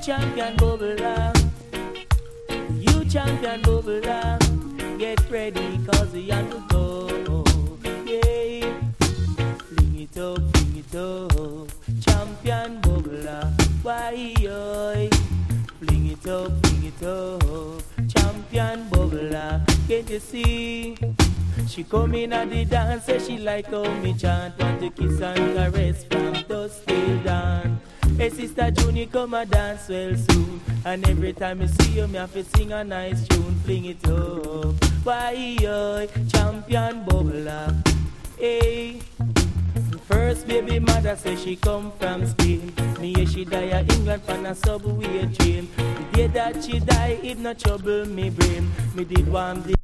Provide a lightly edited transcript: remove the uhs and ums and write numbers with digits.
champion bubbler, you champion bubbler. Get ready, cause we have to go. Yeah, fling it up, champion bubbler. Why, oi? Fling it up, champion bubbler. Can't you see? She come in at the dance, say she like how me chant. Want to kiss and caress from dusk till dawn. Hey sister Junie, come a dance well soon. And every time I see you, me have to sing a nice tune. Fling it up, why oi, champion bubbler. Hey, first baby mother say she come from Spain. Me hear she die a England from a subway train. The day that she die, it no trouble me brain. Me did one day